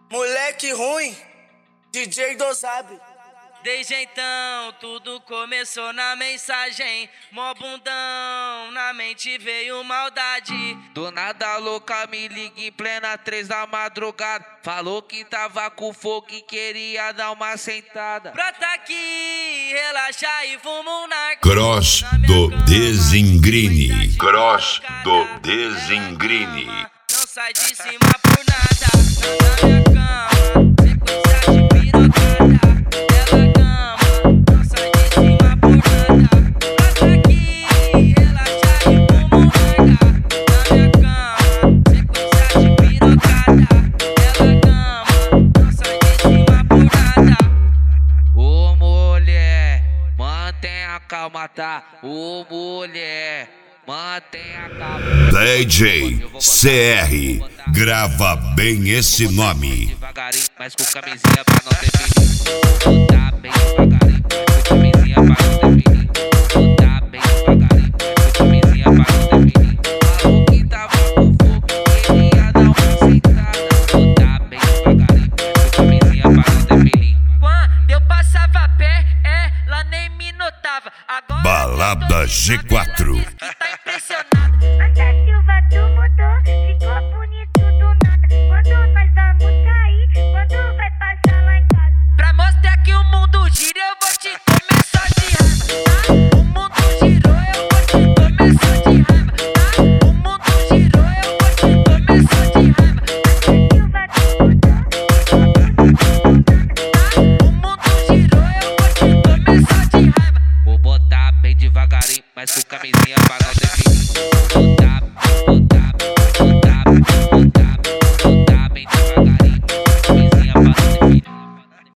Moleque ruim, DJ Dozab. Desde então, tudo começou na mensagem. Mó bundão, na mente veio maldade. Do nada louca me liga em plena 3 da madrugada. Falou que tava com fogo e queria dar uma sentada. Brota aqui, relaxa e fuma um narco. Cross do Desengrine. Cross do Desengrine. Não sai de cima por nada. Na minha cama, sequência de pirocada. Ela cama, não sai de cima por nada. Brota aqui, relaxa e fuma um narco. Na minha cama, sequência de pirocada. Ela cama, não sai de cima por nada. Ô mulher, mantenha a calma, tá? Ô mulher, mantenha a calma. DJ CR, grava bem esse nome. Devagarinho, mas com camisinha pra não ter perigo. Tá bem devagarinho, mas com camisinha pra não ter perigo. Tá bem devagarinho, mas com camisinha pra não ter perigo. Falou que tava com fogo, queria dar uma sentada. Tá bem devagarinho, mas com camisinha pra não ter perigo. Quando eu passava a pé, ela nem me notava. Agora Balada G4.